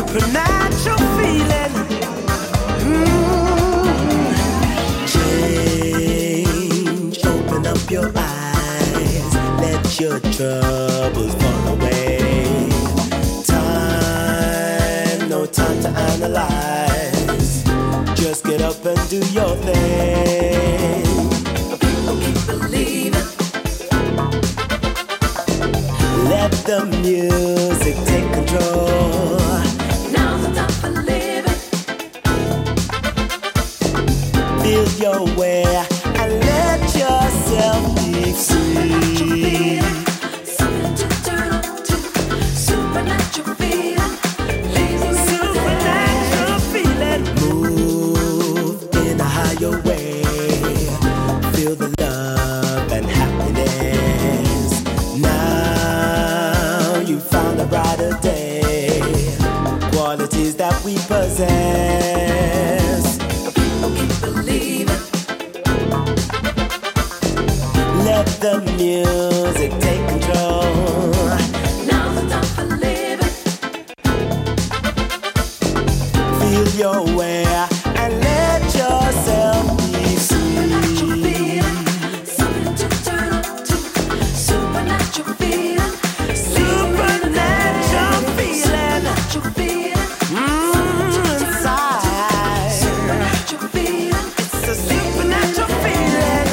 supernatural feeling. Change, open up your eyes, let your troubles fall away. Time, no time to analyze. Just get up and do your thing. People keep believing. Let the music take control. Now's the time for living. Feel your way and let yourself be free. Something to turn on to. Supernatural feeling. Supernatural feeling. Move in a higher way. Feel the love and happiness. Now you found a brighter day. Qualities that we possess. People keep believing. Let the music take control. Now's the time for living. Feel your way and let yourself be free. Something to turn on to. Supernatural feeling. Supernatural feeling. Supernatural feeling. Inside. Supernatural feeling. It's a supernatural feeling.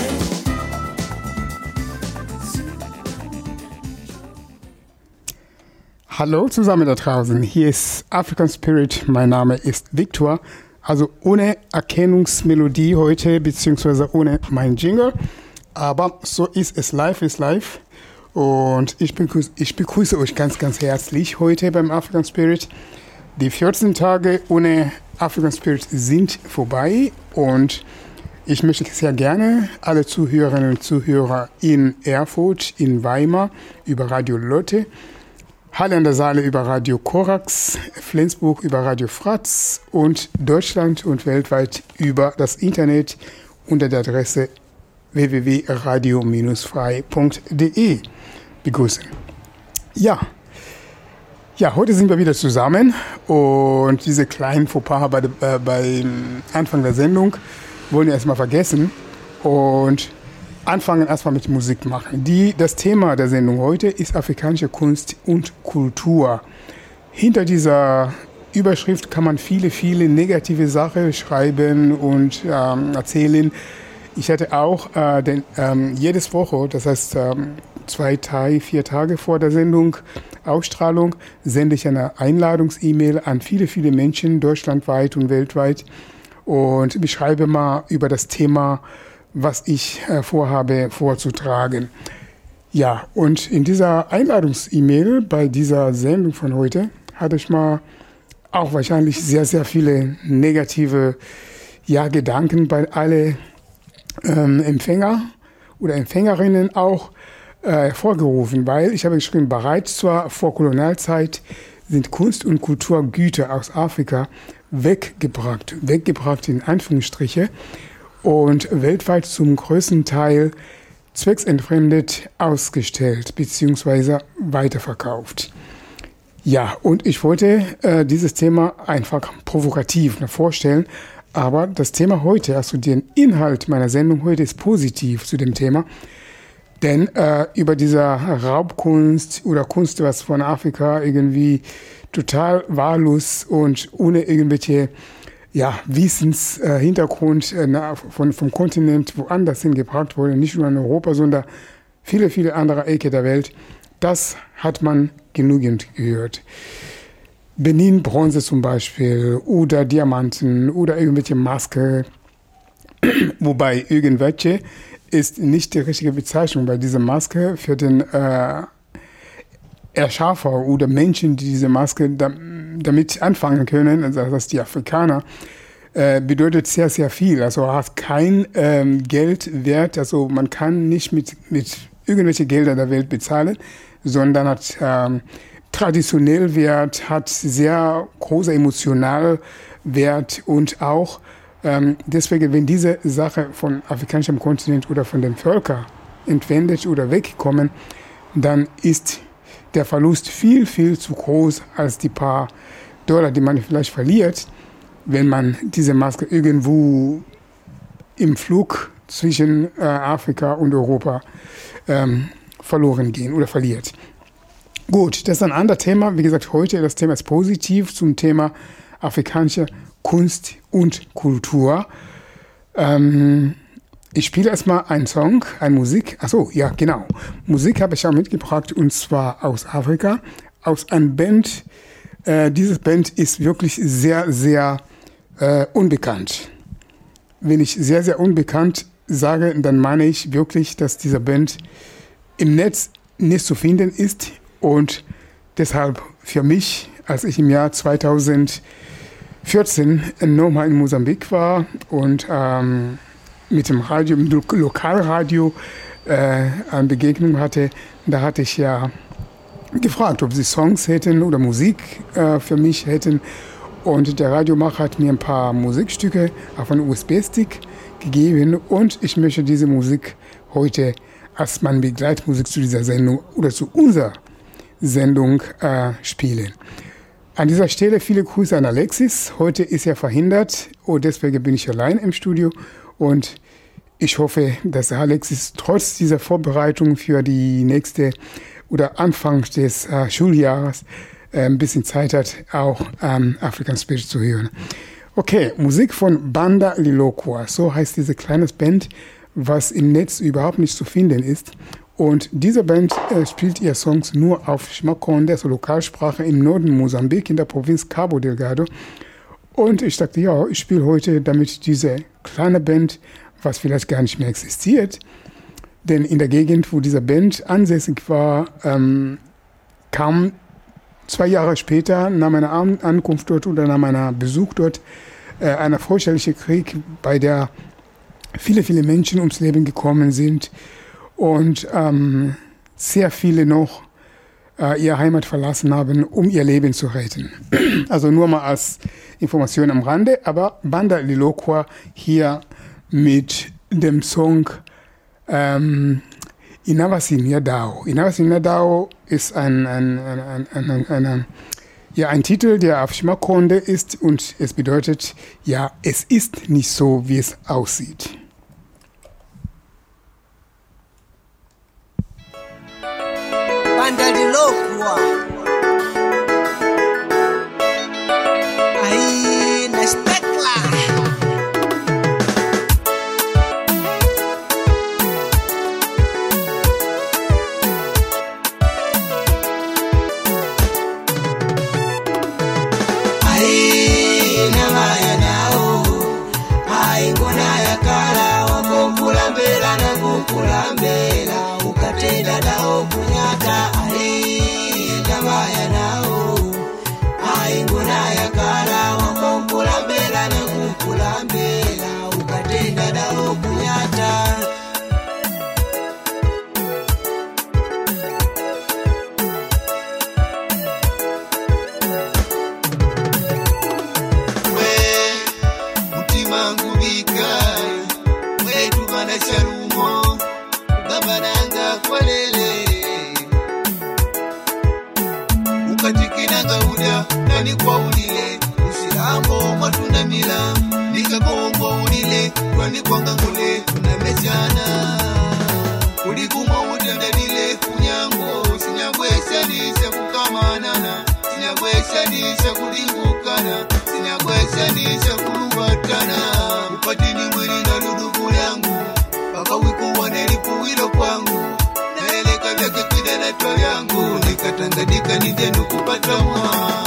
Hallo zusammen da draußen, hier ist African Spirit, mein Name ist Victor, also ohne Erkennungsmelodie heute, beziehungsweise ohne mein Jingle, aber so ist es, live ist live und ich begrüße euch ganz, ganz herzlich heute beim African Spirit. Die 14 Tage ohne African Spirit sind vorbei und ich möchte sehr gerne alle Zuhörerinnen und Zuhörer in Erfurt, in Weimar über Radio Lotte, Halle an der Saale über Radio Korax, Flensburg über Radio Fratz und Deutschland und weltweit über das Internet unter der Adresse www.radio-frei.de begrüßen. Ja, heute sind wir wieder zusammen und diese kleinen Fauxpas beim Anfang der Sendung wollen wir erstmal vergessen und anfangen erstmal mit Musik machen. Das Thema der Sendung heute ist afrikanische Kunst und Kultur. Hinter dieser Überschrift kann man viele, viele negative Sachen schreiben und erzählen. Ich hatte auch jedes Woche, das heißt 2, 3, 4 Tage vor der Sendung, Ausstrahlung, sende ich eine Einladungs-E-Mail an viele, viele Menschen deutschlandweit und weltweit und beschreibe mal über das Thema, was ich vorhabe vorzutragen. Ja, und in dieser Einladungs-E-Mail bei dieser Sendung von heute hatte ich mal auch wahrscheinlich sehr, sehr viele negative Gedanken bei alle Empfänger oder Empfängerinnen auch hervorgerufen, weil ich habe geschrieben, bereits zur Vorkolonialzeit sind Kunst- und Kulturgüter aus Afrika weggebracht in Anführungsstriche, und weltweit zum größten Teil zwecksentfremdet ausgestellt bzw. weiterverkauft. Ja, und ich wollte dieses Thema einfach provokativ vorstellen, aber das Thema heute, also der Inhalt meiner Sendung heute ist positiv zu dem Thema, denn über diese Raubkunst oder Kunst, was von Afrika irgendwie total wahllos und ohne irgendwelche Wissenshintergrund vom Kontinent woanders hingebracht wurde, nicht nur in Europa, sondern viele, viele andere Ecken der Welt. Das hat man genügend gehört. Benin-Bronze zum Beispiel oder Diamanten oder irgendwelche Maske, wobei irgendwelche ist nicht die richtige Bezeichnung, weil diese Maske für den Erschaffer oder Menschen, die diese Maske damit anfangen können, also das die Afrikaner, bedeutet sehr, sehr viel. Also hat kein Geldwert, also man kann nicht mit irgendwelche Gelder der Welt bezahlen, sondern hat traditionell Wert, hat sehr großer emotional Wert und auch deswegen, wenn diese Sache von afrikanischem Kontinent oder von den Völkern entwendet oder wegkommen, dann ist der Verlust viel, viel zu groß als die paar $, die man vielleicht verliert, wenn man diese Maske irgendwo im Flug zwischen Afrika und Europa verloren gehen oder verliert. Gut, das ist ein anderes Thema. Wie gesagt, heute das Thema ist positiv zum Thema afrikanische Kunst und Kultur. Ich spiele erstmal einen Song, eine Musik. Achso, ja, genau. Musik habe ich auch mitgebracht und zwar aus Afrika, aus einer Band. Diese Band ist wirklich sehr, sehr unbekannt. Wenn ich sehr, sehr unbekannt sage, dann meine ich wirklich, dass diese Band im Netz nicht zu finden ist und deshalb für mich, als ich im Jahr 2014 nochmal in Mosambik war und mit dem Radio, im Lokalradio eine Begegnung hatte, da hatte ich ja gefragt, ob sie Songs hätten oder Musik für mich hätten. Und der Radiomacher hat mir ein paar Musikstücke auf einen USB-Stick gegeben und ich möchte diese Musik heute als meine Begleitmusik zu dieser Sendung oder zu unserer Sendung spielen. An dieser Stelle viele Grüße an Alexis. Heute ist er verhindert und deswegen bin ich allein im Studio und ich hoffe, dass Alexis trotz dieser Vorbereitung für die nächste oder Anfang des Schuljahres ein bisschen Zeit hat, auch African Spirit zu hören. Okay, Musik von Banda Lilokwa, so heißt diese kleine Band, was im Netz überhaupt nicht zu finden ist. Und diese Band spielt ihre Songs nur auf Shmakonde, also Lokalsprache im Norden Mosambik, in der Provinz Cabo Delgado. Und ich dachte, ja, ich spiele heute damit diese kleine Band, was vielleicht gar nicht mehr existiert. Denn in der Gegend, wo diese Band ansässig war, kam 2 Jahre später, nach meiner Ankunft dort oder nach meinem Besuch dort, ein fürchterlicher Krieg, bei der viele, viele Menschen ums Leben gekommen sind und sehr viele noch ihre Heimat verlassen haben, um ihr Leben zu retten. Also nur mal als Information am Rande, aber Banda Lilokwa hier mit dem Song Inavasin Yadao. Inavasin Yadao ist ein Titel, der auf Shmakonde ist und es bedeutet, ja, es ist nicht so, wie es aussieht. Banda Lilokwa. Ai, na stekla. Ai, na maya nao. Ai, ngona ya kala wakukula mbela na kukula mbela. Ukatenda dao kunyata. Ukatenda dao kunyata. We mutima ngubika we tubana sharumo gabananga kwalele ukajikinanga uda nani kwa ulile usilambo matunda mila nikagongo ulile kwani kwanga ngule tunamechana ulikuma utendalile kunyango sinyagwesha nisha kukamanana sinyagwesha nisha kulingukana sinyagwesha nisha kulubatana upatini mwili na ludugu yangu paka wiku wanelipuwilo kwangu naeleka vyake kidana twa yangu nikatangadika nidenu kupata mwa.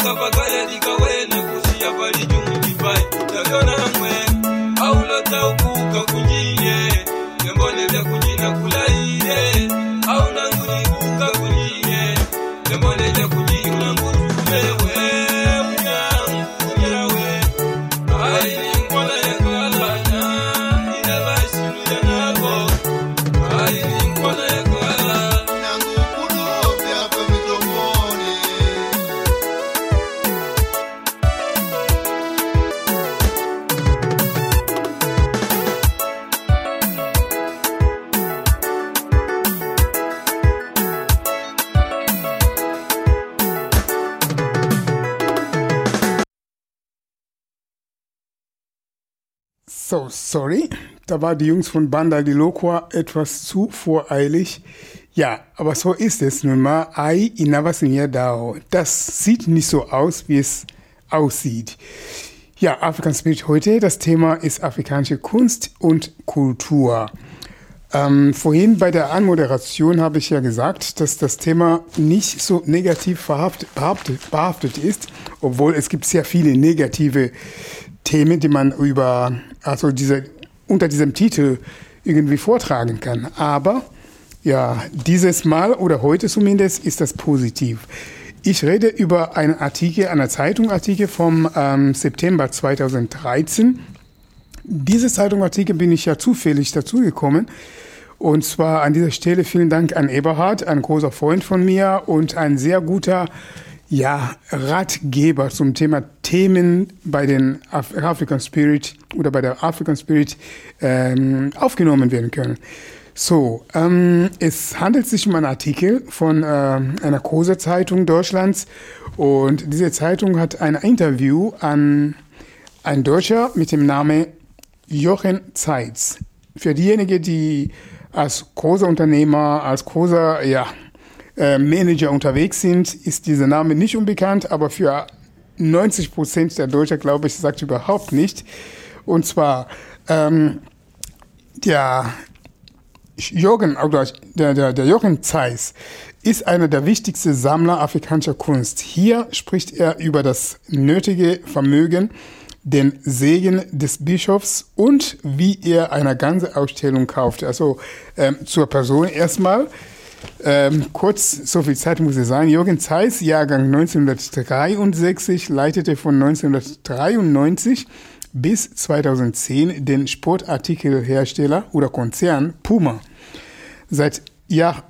Kapakaya dikawena kusia pali jumu kipai Taviona mwe Aulo taukuka kunjie Nembone vya kujina kulaire Auna nguni kuka kunjie Nembone vya kujina unangutulewe Unyangu kunyawe Aini mkona ya kalana Ina bashiru ya nako Aini mkona ya kalana Nangu kuno vya pa mikrofoni. So, sorry, da war die Jungs von Banda di Loqua etwas zu voreilig. Ja, aber so ist es nun mal. Ai inavasinha dao. Das sieht nicht so aus, wie es aussieht. Ja, African Spirit heute. Das Thema ist afrikanische Kunst und Kultur. Vorhin bei der Anmoderation habe ich ja gesagt, dass das Thema nicht so negativ behaftet ist, obwohl es gibt sehr viele negative Themen, die man unter diesem Titel irgendwie vortragen kann. Aber ja, dieses Mal oder heute zumindest ist das positiv. Ich rede über einen Zeitungartikel vom September 2013. Diese Zeitungartikel bin ich ja zufällig dazugekommen. Und zwar an dieser Stelle vielen Dank an Eberhard, ein großer Freund von mir und ein sehr guter Ratgeber zum Thema Themen bei den African Spirit oder bei der African Spirit aufgenommen werden können. So, es handelt sich um einen Artikel von einer großen Zeitung Deutschlands und diese Zeitung hat ein Interview an einen Deutscher mit dem Namen Jochen Zeitz. Für diejenigen, die als großer Unternehmer, als großer Manager unterwegs sind, ist dieser Name nicht unbekannt, aber für 90% der Deutschen, glaube ich, sagt überhaupt nicht. Und zwar der Jochen Zeitz ist einer der wichtigsten Sammler afrikanischer Kunst. Hier spricht er über das nötige Vermögen, den Segen des Bischofs und wie er eine ganze Ausstellung kauft. Also zur Person erstmal. Kurz, so viel Zeit muss es sein. Jochen Zeitz, Jahrgang 1963, leitete von 1993 bis 2010 den Sportartikelhersteller oder Konzern Puma. Seit Jahr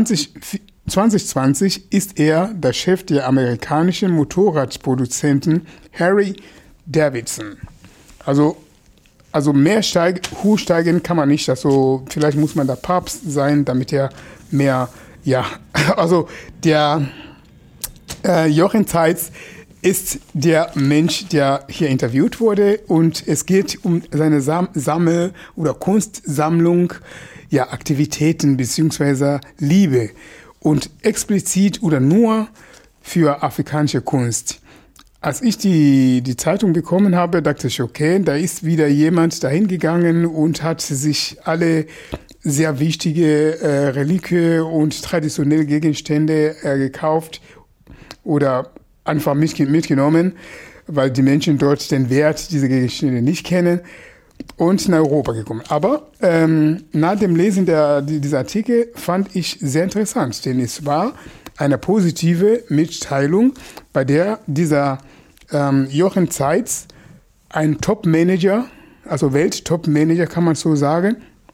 2020 ist er der Chef der amerikanischen Motorradproduzenten Harley Davidson. Also mehr hochsteigen kann man nicht. Also vielleicht muss man der Papst sein, damit er mehr, also der Jochen Zeitz ist der Mensch, der hier interviewt wurde und es geht um seine Sammel- oder Kunstsammlung, Aktivitäten beziehungsweise Liebe und explizit oder nur für afrikanische Kunst. Als ich die Zeitung bekommen habe, dachte ich, okay, da ist wieder jemand dahin gegangen und hat sich alle sehr wichtige Reliquien und traditionelle Gegenstände gekauft oder einfach mitgenommen, weil die Menschen dort den Wert dieser Gegenstände nicht kennen und nach Europa gekommen. Aber nach dem Lesen dieser Artikel fand ich sehr interessant, denn es war eine positive Mitteilung, bei der dieser Jochen Zeitz, ein Top-Manager, also Welt-Top-Manager kann man so sagen,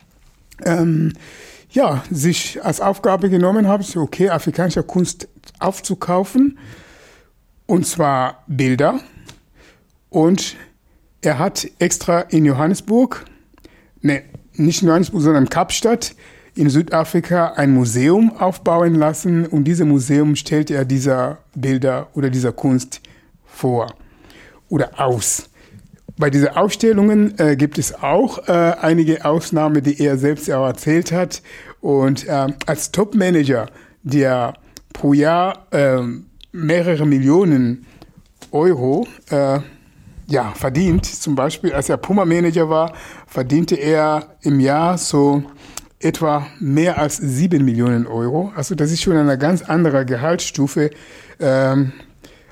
sich als Aufgabe genommen hat, okay, afrikanische Kunst aufzukaufen, und zwar Bilder. Und er hat extra in Johannesburg, nicht in Johannesburg, sondern in Kapstadt in Südafrika ein Museum aufbauen lassen und diesem Museum stellt er dieser Bilder oder dieser Kunst vor oder aus. Bei diesen Ausstellungen gibt es auch einige Ausnahmen, die er selbst auch erzählt hat. Und als Top-Manager, der pro Jahr mehrere Millionen Euro verdient, zum Beispiel als er Puma-Manager war, verdiente er im Jahr so etwa mehr als 7 Millionen Euro. Also das ist schon eine ganz andere Gehaltsstufe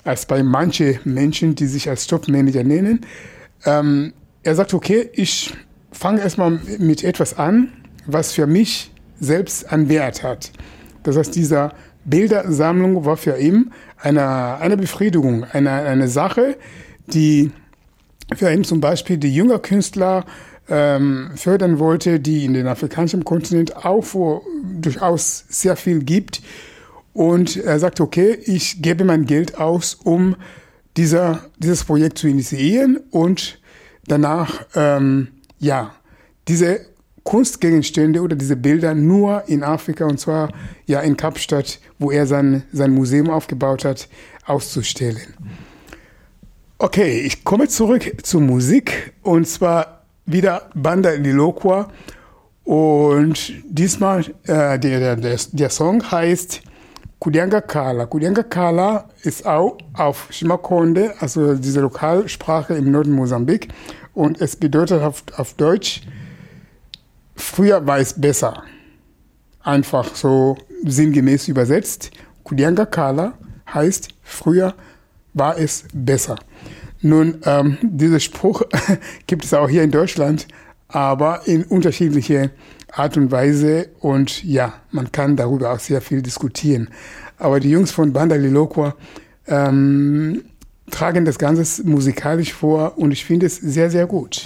als bei manchen Menschen, die sich als Top-Manager nennen. Er sagt, okay, ich fange erstmal mit etwas an, was für mich selbst einen Wert hat. Das heißt, diese Bildersammlung war für ihn eine Befriedigung, eine Sache, die für ihn zum Beispiel die jüngeren Künstler fördern wollte, die in den afrikanischen Kontinent auch durchaus sehr viel gibt. Und er sagt, okay, ich gebe mein Geld aus, um dieses Projekt zu initiieren und danach, diese Kunstgegenstände oder diese Bilder nur in Afrika, und zwar in Kapstadt, wo er sein Museum aufgebaut hat, auszustellen. Okay, ich komme zurück zur Musik, und zwar wieder Banda Lilokwa, und diesmal der Song heißt Kudyanga Kala. Kudyanga Kala ist auch auf Shimakonde, also diese Lokalsprache im Norden Mosambik, und es bedeutet auf Deutsch, früher war es besser. Einfach so sinngemäß übersetzt. Kudyanga Kala heißt, früher war es besser. Nun, dieser Spruch gibt es auch hier in Deutschland, aber in unterschiedliche Art und Weise, und man kann darüber auch sehr viel diskutieren. Aber die Jungs von Banda Lilokwa tragen das Ganze musikalisch vor, und ich finde es sehr, sehr gut.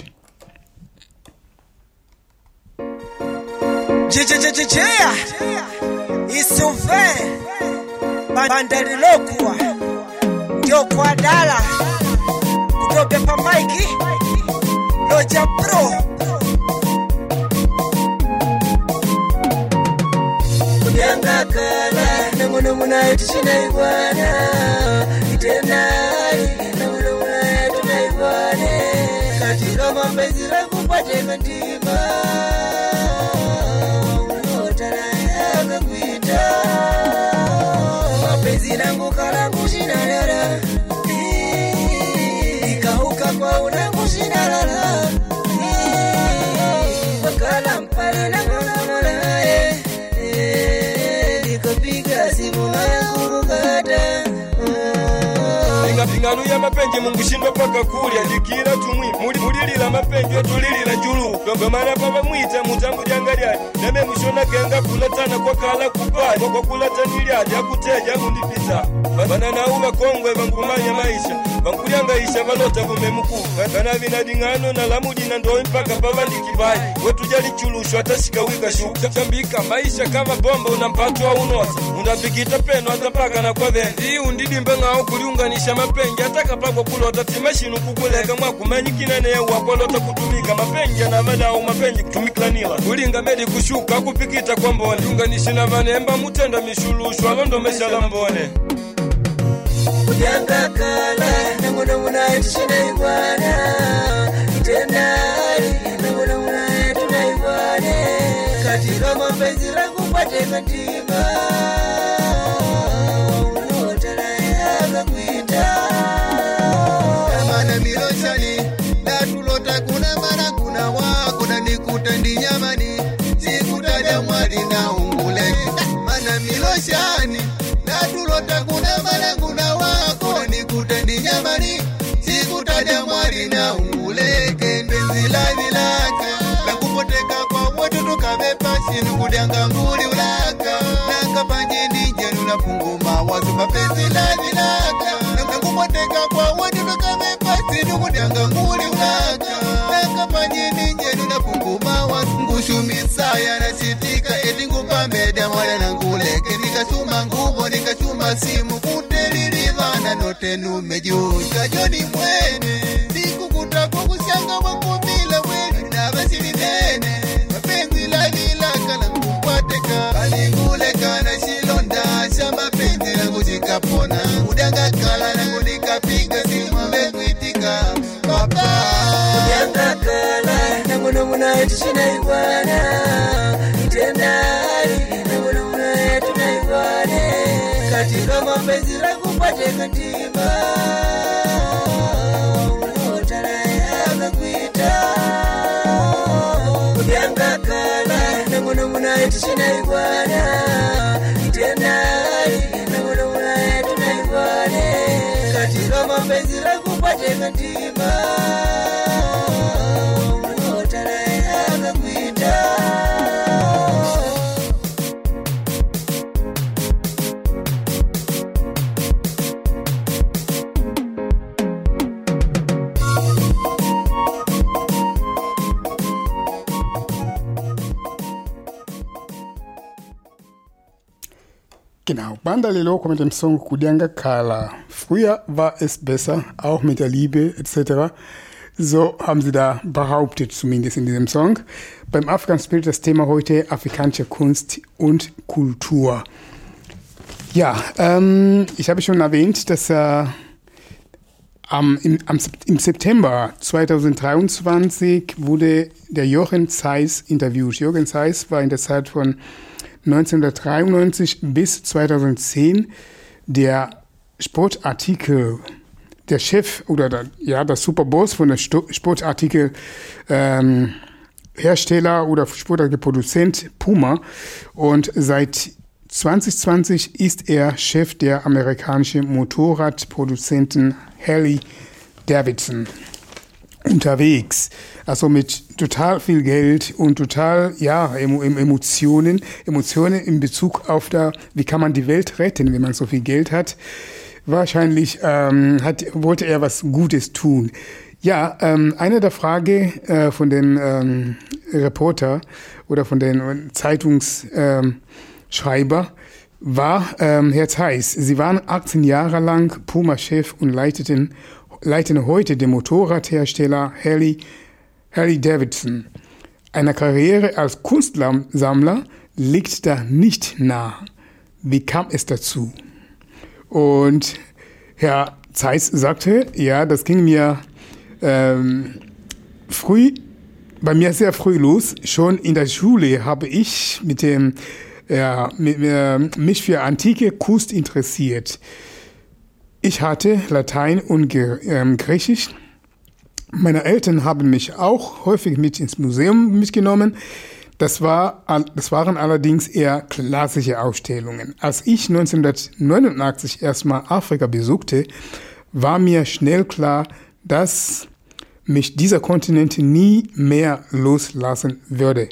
Banda Lilokwa ndio kwa dala kutoka pa Mike Loja Pro. Kudyanga Kala namuno munaiti chinaibwana itenai namuno munaiti naibwane katika mapenzi langu pateka ndima unotana yaka kuita mapenzi langu kalangu shinalala ikauka kwa unangu shinalala wakala mpale na mulae nikapiga simu yangu kukata Inganu ya mapenzi Mungu shindwa paka kulia dikira tumwi mulilila mapenzi tulilila julu ngomana papa mwita mutambu jangalia name mushona kenga kulatana kwa kala kupai kwa kulatanilya yakuteja mundipita bana na uba kongwe bangumanya maisha bankuyangaisha balota bume mukuu kana binadingano na lamudi na ndo mpaka baba ndikibai wetu jali chulushwa atashika wika shuka tambika maisha kama bomba unampatwa unota undapikita peno atapaka na kwa vendi undidimbe ngao kuliunganisha mapenzi ataka pako kulota timashinu kuguleka mwakumanyi kinene wakolota kutumika mapenzi na madao mapenzi kutumikanila kulinga medi kushuka kupikita kwa mbone unganishi na vanemba mutenda mishulushwa londo meshala mbone Kudyanga Kala namuno munaiti chinaibwana itenai namuno munaiti naibwane katika mapenzi langu pateka ndima unotana yaka kuita Amana miloshani natulota kuna mara kuna wako na nikuta ndinyamani sikutaja mwali na ungule mana miloshani natulota kuna mara kuna wako nikuta ndinyamani sikutaja mwali na ungule kendenzi la vilaka na kupoteka kwa watu tukabepa shinu kudyanga nguli ulaka na kapanyeni jenu na punguma wazu mapenzi la vilaka na kupoteka kwa watu tukabepa shinu kudyanga nguli ulaka na kapanyeni jenu na punguma wazu ngushumisaya na sitika eti ngupameda mwala na ngule nikasuma ngubo nikasuma simu kutelilivana note numejuka joni mwene sikukuta kwa kushanga wakumila wene na basili nene mapenzi la vilaka na kupateka balingule kana shilonda shamba penzi langu jikapona Kudyanga Kala nangu nikapiga simu mekuitika papa Kudyanga Kala namuno munaiti chinaibwana itenai namuno munaiti naibwane katika mapenzi langu pateka ndima unotana yaka kuita Kudyanga Kala namuno munaiti chinaibwana itenai namuno munaiti naibwane ntima unotara akakuita Genau, Banda Leloko mit dem Song Kudyanga Kala. Früher war es besser, auch mit der Liebe etc. So haben sie da behauptet, zumindest in diesem Song. Beim African Spirit das Thema heute afrikanische Kunst und Kultur. Ja, ich habe schon erwähnt, dass im September 2023 wurde der Jochen Zeiss interviewt. Jochen Zeiss war in der Zeit von 1993 bis 2010 der Sportartikel, der Chef oder der Superboss von der Sportartikel Hersteller oder Sportartikelproduzent Puma. Und seit 2020 ist er Chef der amerikanischen Motorradproduzenten Harley Davidson unterwegs. Also mit total viel Geld und total, Emotionen in Bezug auf wie kann man die Welt retten, wenn man so viel Geld hat. Wahrscheinlich wollte er was Gutes tun. Ja, eine der Frage von dem Reporter oder von den Zeitungsschreiber war Herr Zeiss. Sie waren 18 Jahre lang Puma-Chef und leiten heute den Motorradhersteller Harley Davidson. Eine Karriere als Kunstsammler liegt da nicht nah. Wie kam es dazu? Und Herr Zeiss sagte, ja, das ging mir bei mir sehr früh los. Schon in der Schule habe ich mich für antike Kunst interessiert. Ich hatte Latein und Griechisch. Meine Eltern haben mich auch häufig mit ins Museum mitgenommen. Das waren allerdings eher klassische Ausstellungen. Als ich 1989 erstmal Afrika besuchte, war mir schnell klar, dass mich dieser Kontinent nie mehr loslassen würde.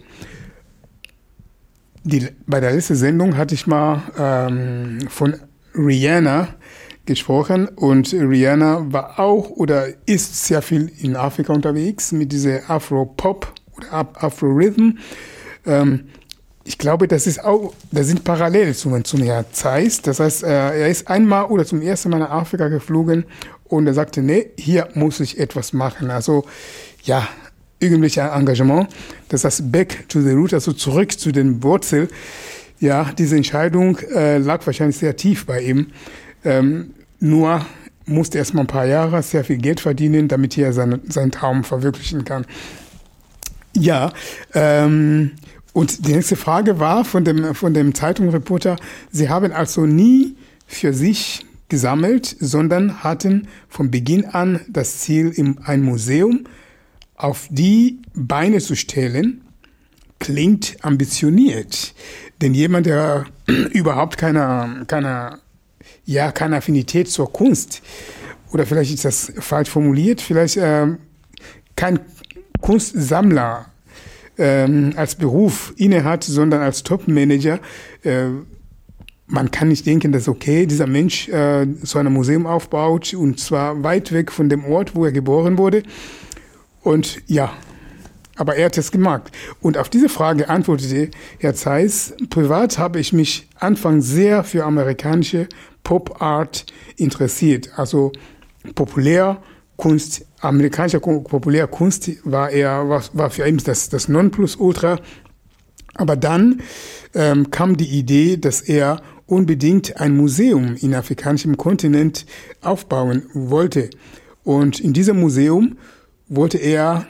Bei der letzten Sendung hatte ich mal von Rihanna gesprochen und Rihanna war auch oder ist sehr viel in Afrika unterwegs mit dieser Afro-Pop oder Afro-Rhythm. Ich glaube, das sind parallel zum Herrn Zeiss. Das heißt, er ist einmal oder zum ersten Mal nach Afrika geflogen und er sagte, nee, hier muss ich etwas machen. Also, ja, irgendwelche Engagement. Das heißt, back to the root, also zurück zu den Wurzeln. Ja, diese Entscheidung lag wahrscheinlich sehr tief bei ihm. Nur musste erst mal ein paar Jahre sehr viel Geld verdienen, damit er seinen Traum verwirklichen kann. Ja, und die nächste Frage war von dem Zeitungsreporter, Sie haben also nie für sich gesammelt, sondern hatten von Beginn an das Ziel, ein Museum auf die Beine zu stellen. Klingt ambitioniert, denn jemand, der überhaupt keine Affinität zur Kunst, oder vielleicht ist das falsch formuliert, vielleicht kein Kunstsammler als Beruf innehat, sondern als Top-Manager, man kann nicht denken, dass okay, dieser Mensch so ein Museum aufbaut und zwar weit weg von dem Ort, wo er geboren wurde. Und ja, aber er hat es gemacht. Und auf diese Frage antwortete Herr Zeiss, privat habe ich mich anfangs sehr für amerikanische Pop-Art interessiert. Also Populärkunst, amerikanische Populärkunst war für ihn das Nonplusultra. Aber dann kam die Idee, dass er unbedingt ein Museum in afrikanischem Kontinent aufbauen wollte. Und in diesem Museum wollte er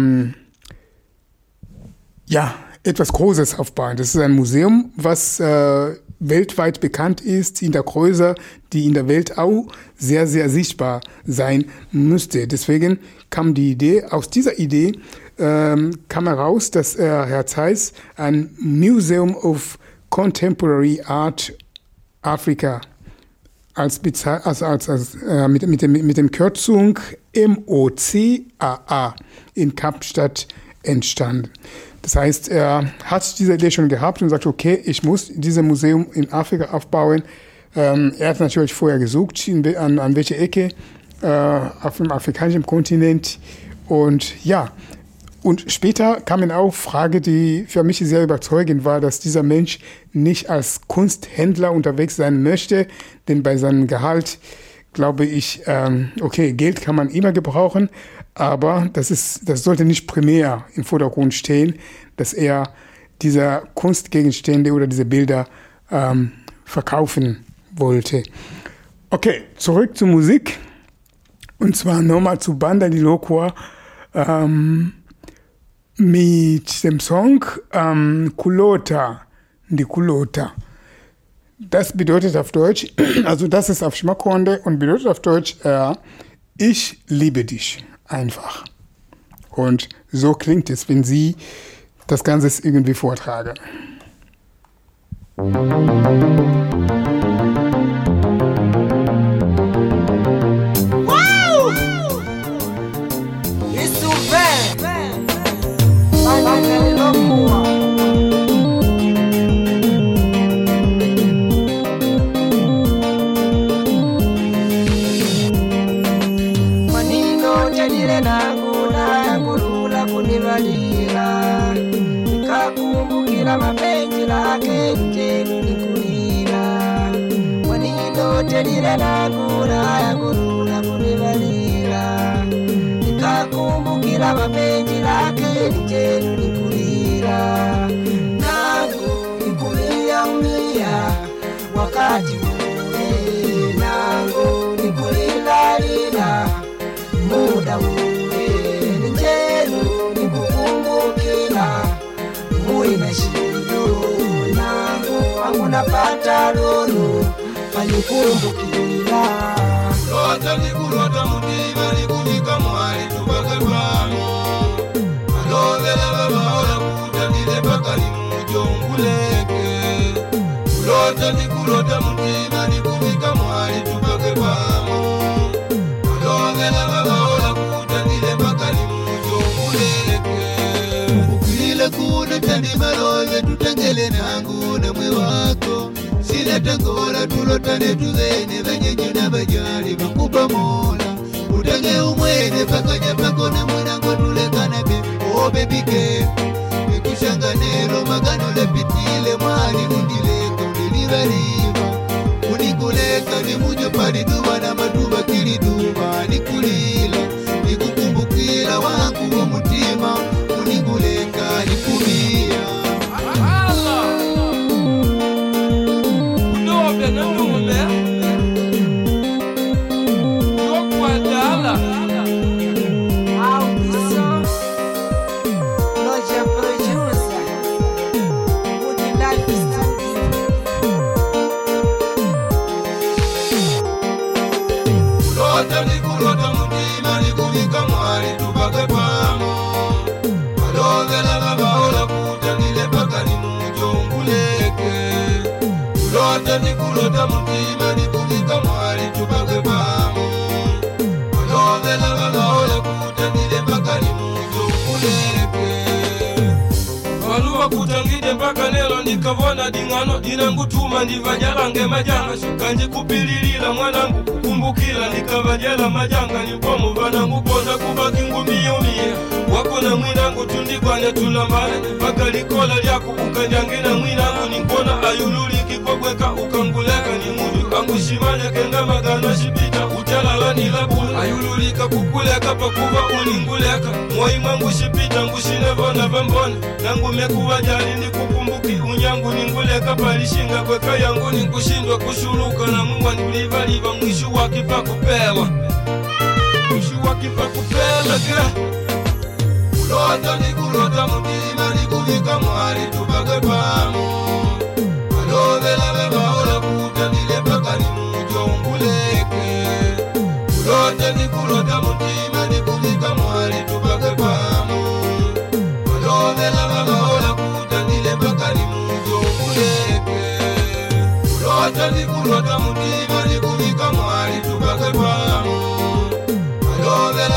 etwas Großes aufbauen. Das ist ein Museum, was weltweit bekannt ist, in der Größe, die in der Welt auch sehr, sehr sichtbar sein müsste. Deswegen kam die Idee, aus dieser Idee kam heraus, dass Herr Zeiss ein Museum of Contemporary Art Africa mit dem Kürzung MOCAA in Kapstadt entstanden. Das heißt, er hat diese Idee schon gehabt und sagt, okay, ich muss dieses Museum in Afrika aufbauen. Er hat natürlich vorher gesucht, an welche Ecke auf dem afrikanischen Kontinent. Und ja, und später kamen auch Fragen, die für mich sehr überzeugend war, dass dieser Mensch nicht als Kunsthändler unterwegs sein möchte, denn bei seinem Gehalt glaube ich, okay, Geld kann man immer gebrauchen, aber das sollte nicht primär im Vordergrund stehen, dass er diese Kunstgegenstände oder diese Bilder verkaufen wollte. Okay, zurück zur Musik. Und zwar nochmal zu Banda di Locua mit dem Song Kulota, die Kulota. Das bedeutet auf Deutsch, also das ist auf Schmakonde und bedeutet auf Deutsch, ich liebe dich, einfach. Und so klingt es, wenn Sie das Ganze irgendwie vortragen. Wow! Isso vem! Banda di Locua. Kunivalira nikakumbukira mapenzi lake njenu nikulira waninotelira nakula yakulula kunivalira nikakumbukira mapenzi lake njenu nikulira nangu nikulia umia wakati ule nangu nikulilalila muda ule napata lulu palikumbukira lota nikulota mutima nikuvika mwali tubake pamo alovela babaola kutanile paka limujonguleke lota nikulota mutima nikuvika mwali tubake pamo alovela babaola kutanile paka limujonguleke ukile kuna tandi malove tutengele nangu na mwe wako sina tangola tulotane tuzene banyenye na bajali bakupa mola utange umwene pakanya pako na mwanango tulekana be oh baby ke nikushanganelo magano lepitile mwali undileka unilivaliva unikuleka ni mujo pali duba na maduba kiliduba nikulila nikukumbukila wangu wa mutima unikuleka nikumia nikulota mutima nikuvika mwali tubake pamo alovela babaola kutanile mpaka limujonguleke waluwa kutangide mpaka nelo nikavona dingano dinangutuma ndivajalange majanga shukanji kupililila mwanangu kukumbukila nikavajela majanga nipomu vanangu ponda kubaki ngumiyumie wako na mwinangu tundikwane tulambane mpaka likola lyako ukanjangina mwinangu nikona ayululi kweka ukanguleka ni muju angushimanya kenga magana shibita utalala nilabula ayululika kukuleka pakuva uninguleka moyi mwangu shibita ngushinevona vambona nangu mekuwa jali nikukumbuki unyangu ninguleka palishinga kweka yangu ningushindwa kushuluka na mungu nilivaliva mwishu wakipa kupela mwishu wakipa kupela gira ulota nikulota mutima nikuvika mwali tubake pamo alovela babaola kutanile mpaka limujonguleke ulota nikulota mutima nikuvika mwali tubake pamo alovela babaola kutanile mpaka limujonguleke ulota nikulota mutima nikuvika mwali tubake pamo alovela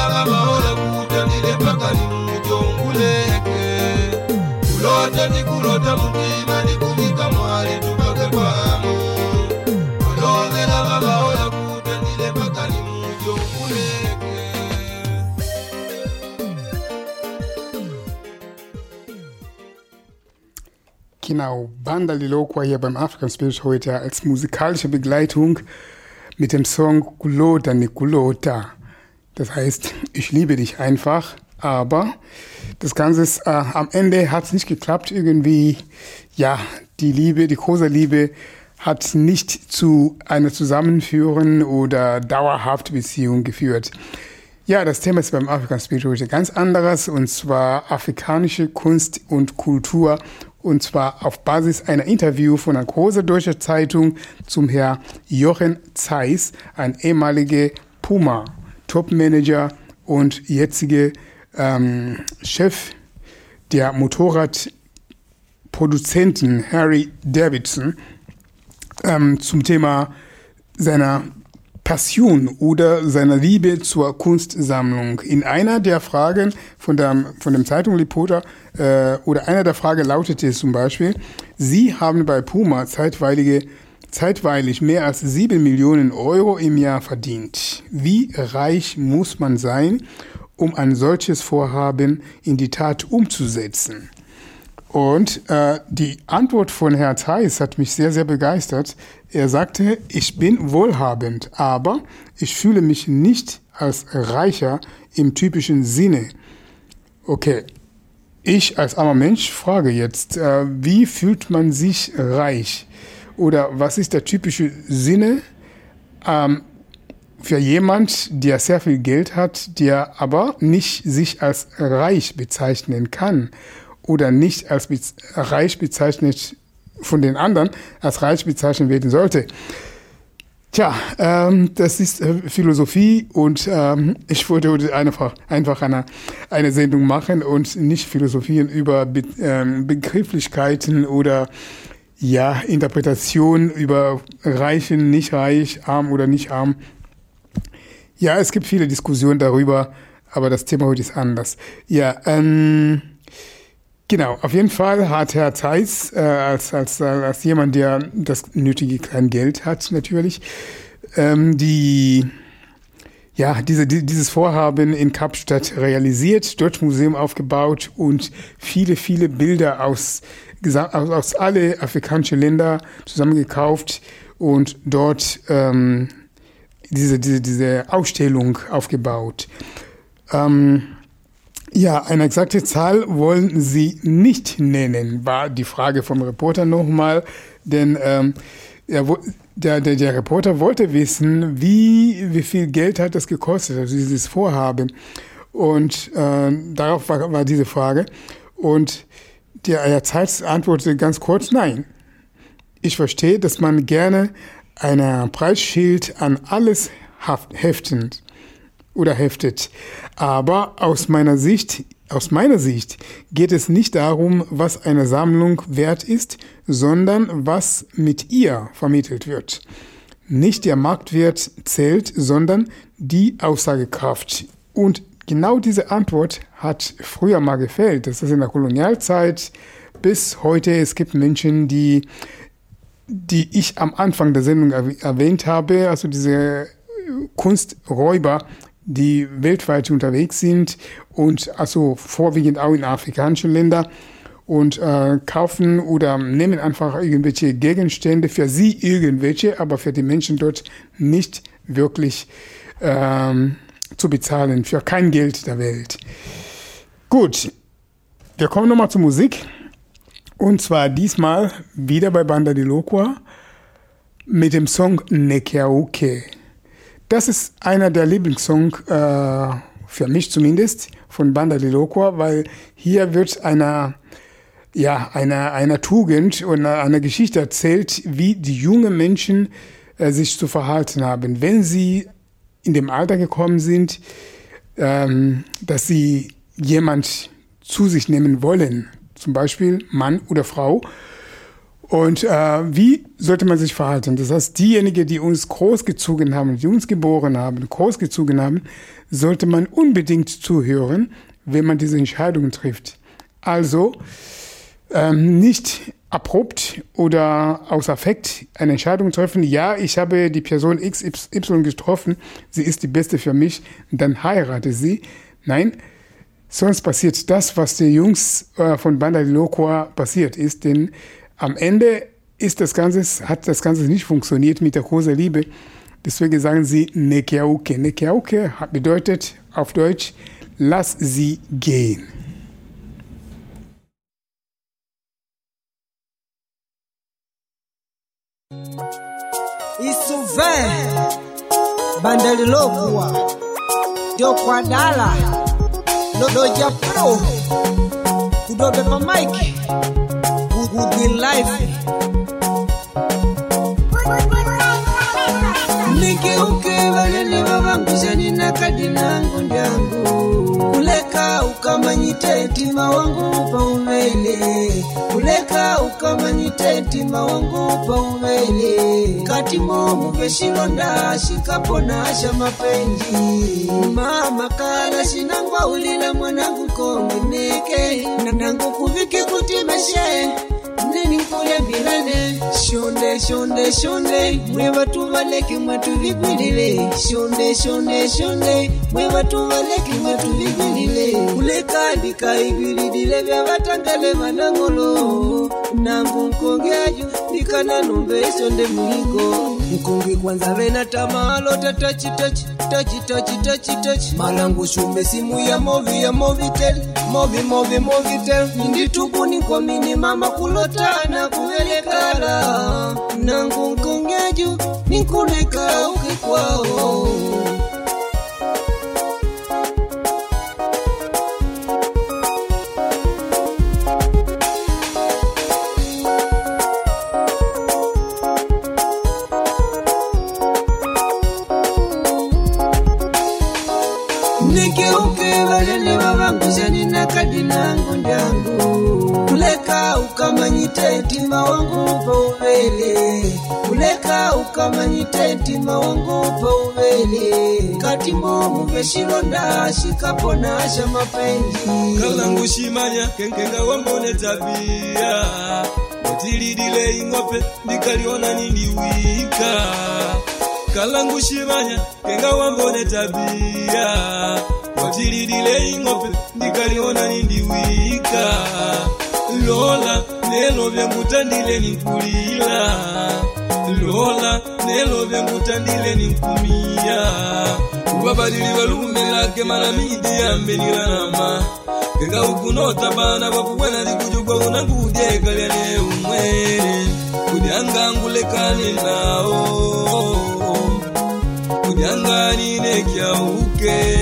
Genau, Banda Lilokwa hier beim African Spirit heute als musikalische Begleitung mit dem Song Kulota Nikulota. Das heißt, ich liebe dich einfach, aber das Ganze ist, am Ende hat es nicht geklappt irgendwie. Ja, die Liebe, die große Liebe hat nicht zu einer zusammenführenden oder dauerhaften Beziehung geführt. Ja, das Thema ist beim African Spirit heute ganz anderes, und zwar afrikanische Kunst und Kultur, und zwar auf Basis einer Interview von einer großen deutschen Zeitung zum Herrn Jochen Zeiss, ein ehemaliger Puma Topmanager und jetzige Chef der Motorradproduzenten Harley Davidson, zum Thema seiner Passion oder seiner Liebe zur Kunstsammlung. In einer der Fragen von dem Zeitungsreporter oder einer der Fragen lautete zum Beispiel: Sie haben bei Puma zeitweilig mehr als 7 Millionen Euro im Jahr verdient. Wie reich muss man sein, um ein solches Vorhaben in die Tat umzusetzen? Und die Antwort von Herrn Zeiss hat mich sehr, sehr begeistert. Er sagte, ich bin wohlhabend, aber ich fühle mich nicht als reicher im typischen Sinne. Okay, ich als armer Mensch frage jetzt, wie fühlt man sich reich? Oder was ist der typische Sinne für jemand, der sehr viel Geld hat, der aber nicht sich als reich bezeichnen kann? Oder nicht als reich bezeichnet von den anderen, als reich bezeichnet werden sollte. Tja, das ist Philosophie, und ich wollte heute einfach eine Sendung machen und nicht philosophieren über Begrifflichkeiten oder ja, Interpretationen über Reichen, nicht reich, arm oder nicht arm. Ja, es gibt viele Diskussionen darüber, aber das Thema heute ist anders. Ja, genau, auf jeden Fall hat Herr Zeiss, als jemand, der das nötige Kleingeld hat, natürlich, dieses Vorhaben in Kapstadt realisiert, dort Museum aufgebaut und viele, viele Bilder aus alle afrikanischen Länder zusammengekauft und dort diese Ausstellung aufgebaut. Ja, eine exakte Zahl wollen Sie nicht nennen, war die Frage vom Reporter nochmal, denn der Reporter wollte wissen, wie viel Geld hat das gekostet, also dieses Vorhaben. Und darauf war diese Frage. Und der Herr Zeiss antwortete ganz kurz: Nein. Ich verstehe, dass man gerne ein Preisschild an alles heftet. Aber aus meiner Sicht geht es nicht darum, was eine Sammlung wert ist, sondern was mit ihr vermittelt wird. Nicht der Marktwert zählt, sondern die Aussagekraft. Und genau diese Antwort hat früher mal gefehlt. Das ist in der Kolonialzeit bis heute. Es gibt Menschen, die ich am Anfang der Sendung erwähnt habe, also diese Kunsträuber, die weltweit unterwegs sind und also vorwiegend auch in afrikanischen Ländern und kaufen oder nehmen einfach irgendwelche Gegenstände, für sie irgendwelche, aber für die Menschen dort nicht wirklich zu bezahlen, für kein Geld der Welt. Gut, wir kommen nochmal zur Musik, und zwar diesmal wieder bei Banda Lilokwa mit dem Song Nekeauke. Das ist einer der Lieblingssongs, für mich zumindest, von Banda Lilokwa, weil hier wird einer Tugend und einer Geschichte erzählt, wie die jungen Menschen sich zu verhalten haben, wenn sie in dem Alter gekommen sind, dass sie jemand zu sich nehmen wollen, zum Beispiel Mann oder Frau. Und wie sollte man sich verhalten? Das heißt, diejenigen, die uns großgezogen haben, die uns geboren haben, großgezogen haben, sollte man unbedingt zuhören, wenn man diese Entscheidungen trifft. Also nicht abrupt oder aus Affekt eine Entscheidung treffen. Ja, ich habe die Person XY getroffen, sie ist die Beste für mich, dann heirate sie. Nein, sonst passiert das, was den Jungs von Banda Locoa passiert ist. Denn am Ende hat das Ganze nicht funktioniert mit der großen Liebe. Deswegen sagen sie Nekiauke. Nekiauke bedeutet auf Deutsch, lass sie gehen. Isuve Banda Locoa Jokwadala Lodoja Pro Kudobe pa Mike Good life Nigeuke walele wavanguza nina kadi nangu ndangu Kuleka ukamanyite tima wangu pa umele Kuleka ukamanyite tima wangu pa umele Kati momu veshilonda shikapona asha mapenzi Mama kala shinangwa ulila mwanangu kongeneke Nanangu kuviki kutimeshe Nini kule bilane Shonde, shonde, shonde Mwe watu waleki mwetu vigwilile Shonde, shonde, shonde Mwe watu waleki mwetu vigwilile Kuleka dika igwilidile vya watangale manangolo Nangu mkonge aju Dika na numbe shonde mwiko Mkonge kwanza vena tamalo Tachi, tachi, tachi, tachi, tachi, tachi Malangu shume simu ya movi tel Movi tel Nindi tubu ni kwa mini mama kulotana kuelekala Nangu mkongeju nikuleka ukikwao Nigeuke walele wavanguza nina kadi nangu ndangu Kuleka ukamanyite tima wangu pa uvele Kuleka ukamanyite tima wangu pa uvele Kati momu veshilonda shikapona asha mapenzi Kalangu shimanya kenkenga wambone tabia Motilidile ingope ndikaliona niliwika Kalangu shimanya kenga wambone tabia Motilidile ingope ndikaliona niliwika Lola nelo vyangutandile nikulila Lola nelo vyangutandile nikumia Ubabadili walume lake malamidi ya mbenilama Kega ukunota bana wapuwena likujugwa unangudye kalyane umwene Kudyanga ngulekane nao Kudyanga nine kia uke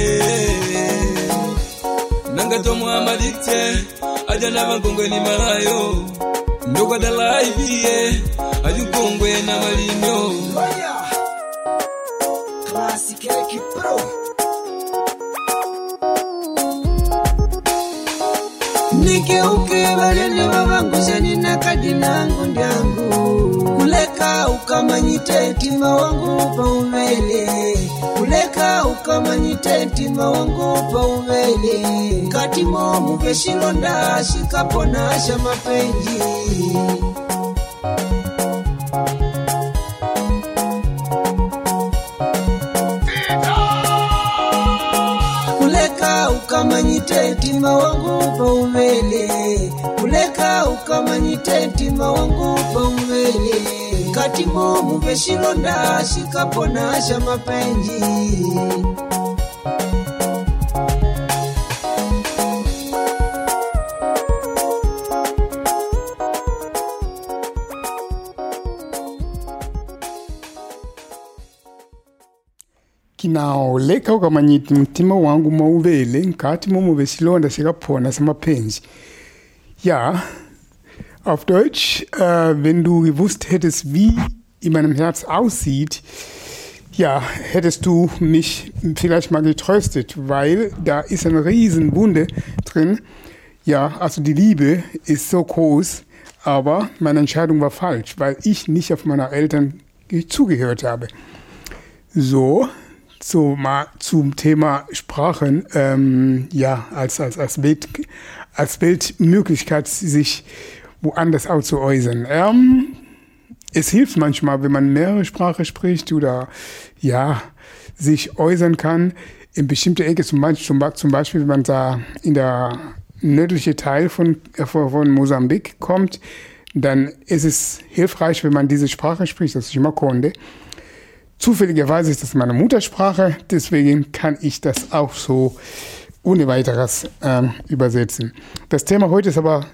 Nangato muhamadikte Ajana vankongwe ni malayo Ndoka dala ibiye Ajukongwe na malinyo Classic Eki Pro Nigeuke walele wavanguza nina kadi nangu ndangu Kuleka ukamanyite tima wangu pa umele Kuleka ukamanyite tima wangu pa umele Kati momu veshilonda shikapona asha mapenzi Kuleka ukamanyite tima wangu pa umele Kuleka ukamanyite tima wangu pa umele Kati momu veshilonda shikapona asha mapenzi Kinaoleka ukamanyite mtima wangu mauvele nkati momu veshilonda shikapona asha mapenzi. Ja, auf Deutsch, wenn du gewusst hättest, wie in meinem Herz aussieht, ja, hättest du mich vielleicht mal getröstet, weil da ist eine Riesenwunde drin. Ja, also die Liebe ist so groß, aber meine Entscheidung war falsch, weil ich nicht auf meine Eltern zugehört habe. So mal zum Thema Sprachen, ja, als Weltmöglichkeit, sich woanders auch zu äußern. Es hilft manchmal, wenn man mehrere Sprachen spricht oder ja, sich äußern kann in bestimmte Ecke, zum Beispiel, wenn man da in der nördliche Teil von Mosambik kommt, dann ist es hilfreich, wenn man diese Sprache spricht, das ist Chimakonde. Zufälligerweise ist das meine Muttersprache, deswegen kann ich das auch so ohne weiteres übersetzen. Das Thema heute ist aber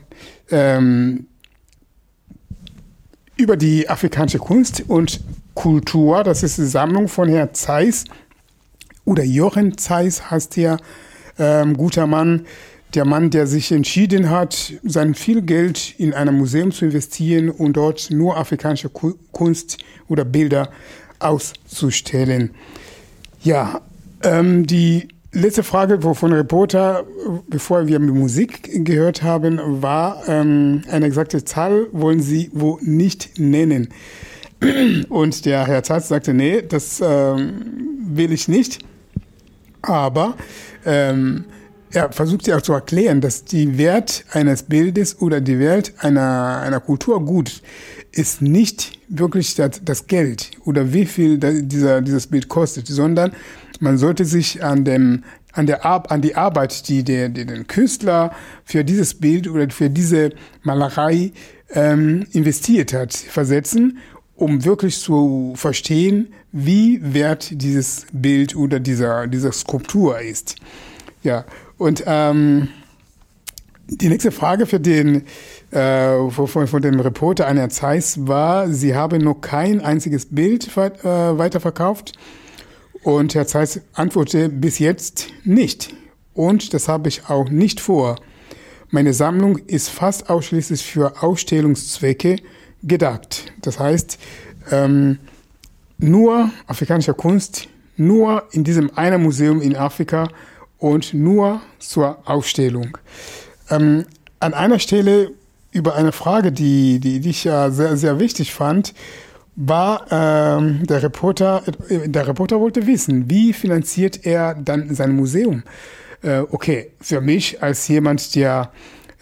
über die afrikanische Kunst und Kultur. Das ist die Sammlung von Herrn Zeiss oder Jochen Zeiss heißt der guter Mann. Der Mann, der sich entschieden hat, sein viel Geld in einem Museum zu investieren und dort nur afrikanische Kunst oder Bilder auszustellen. Ja, die letzte Frage von Reporter, bevor wir Musik gehört haben, war, eine exakte Zahl wollen Sie wo nicht nennen. Und der Herr Zeiss sagte, nee, das will ich nicht. Aber er versucht ja auch zu erklären, dass die Wert eines Bildes oder die Wert einer Kulturgut ist nicht wirklich das Geld oder wie viel dieses Bild kostet, sondern man sollte sich an die Arbeit, die den Künstler für dieses Bild oder für diese Malerei investiert hat, versetzen, um wirklich zu verstehen, wie wert dieses Bild oder dieser Skulptur ist. Ja, und die nächste Frage von dem Reporter an Herrn Zeiss war, Sie haben noch kein einziges Bild weiterverkauft. Und Herr Zeiss antwortete, bis jetzt nicht. Und das habe ich auch nicht vor. Meine Sammlung ist fast ausschließlich für Ausstellungszwecke gedacht. Das heißt, nur afrikanische Kunst, nur in diesem einen Museum in Afrika und nur zur Ausstellung. An einer Stelle über eine Frage, die ich ja sehr, sehr wichtig fand, war der Reporter wollte wissen, wie finanziert er dann sein Museum? Okay, für mich als jemand, der